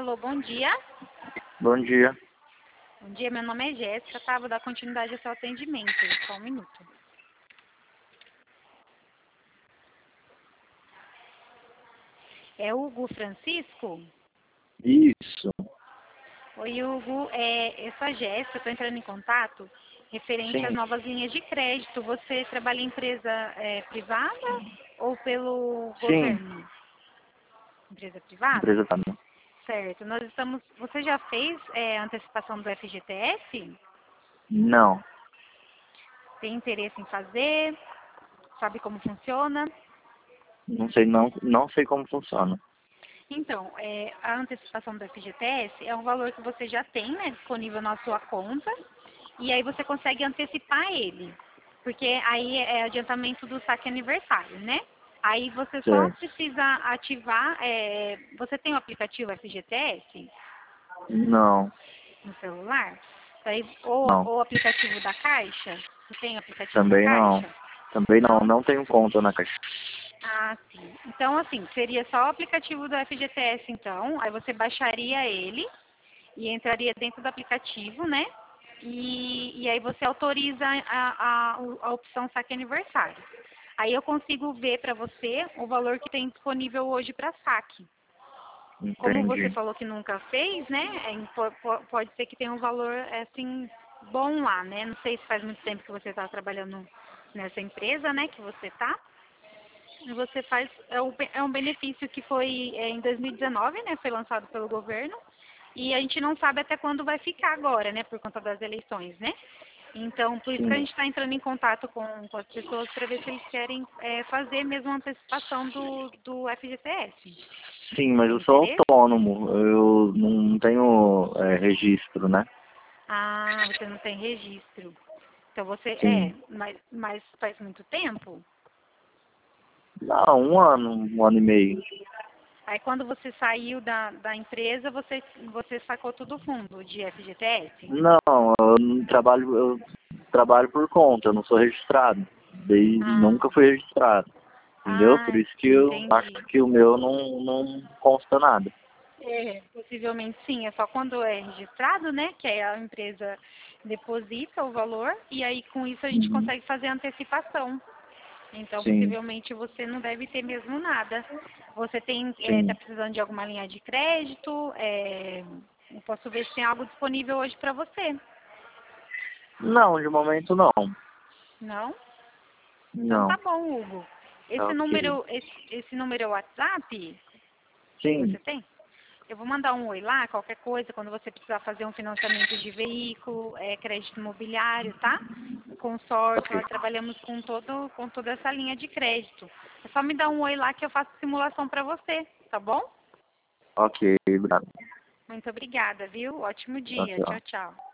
Alô, bom dia. Bom dia. Bom dia, meu nome é Jéssica, tá? Vou dar continuidade ao seu atendimento. Só um minuto. É Hugo Francisco? Isso. Oi, Hugo. Eu sou a Jéssica, estou entrando em contato referente às Sim, novas linhas de crédito. Você trabalha em empresa privada ou pelo sim. governo? Empresa privada? Empresa também. Certo. Você já fez antecipação do FGTS? Não. Tem interesse em fazer? Sabe como funciona? Não sei como funciona. Então, a antecipação do FGTS é um valor que você já tem, né, disponível na sua conta, e aí você consegue antecipar ele, porque aí é adiantamento do saque aniversário, né? Aí você só Certo. precisa ativar, você tem o aplicativo FGTS Não, no celular? Aí, ou não. o aplicativo da Caixa? Você tem o aplicativo da Também não. Caixa? Também não. Não? Não tenho conta na Caixa. Ah, sim. Então, assim, seria só o aplicativo do FGTS, então. Aí você baixaria ele e entraria dentro do aplicativo, né? E aí você autoriza a opção saque aniversário. Aí eu consigo ver para você o valor que tem disponível hoje para saque. Como você Entendi. falou que nunca fez, né? Pode ser que tenha um valor, assim, bom lá, né? Não sei se faz muito tempo que você está trabalhando nessa empresa, né? Que você está. E você faz, é um benefício que foi em 2019, né? Foi lançado pelo governo. E a gente não sabe até quando vai ficar agora, né? Por conta das eleições, né? Então, por isso que a Sim. gente está entrando em contato com as pessoas para ver se eles querem fazer mesmo a antecipação do FGTS. Sim, mas Tem eu sou interesse? autônomo. Eu não tenho registro, né? Ah, você não tem registro. Então você Sim. mas faz muito tempo? Não, um ano e meio. Aí quando você saiu da empresa, você sacou todo o fundo de FGTS? Não, eu trabalho por conta, eu não sou registrado. Ah, Nunca fui registrado. Entendeu? Por ah, isso que eu acho entendi. que o meu não consta nada. Possivelmente sim, é só quando é registrado, né? Que aí a empresa deposita o valor e aí com isso a gente Uhum. consegue fazer a antecipação. Então Sim, possivelmente você não deve ter mesmo nada. Você tá sim. precisando de alguma linha de crédito? Eu posso ver se tem algo disponível hoje para você. Não, de momento não. Não? Então tá Não. bom, Hugo. Tá ok. Esse número é o WhatsApp que Sim, você tem? Eu vou mandar um oi lá, qualquer coisa, quando você precisar fazer um financiamento de veículo, crédito imobiliário, tá? Consórcio, ok. nós trabalhamos com toda essa linha de crédito. É só me dar um oi lá que eu faço simulação para você, tá bom? Ok, obrigado. Muito obrigada, viu? Ótimo Tchau, dia. tchau. Tchau, tchau.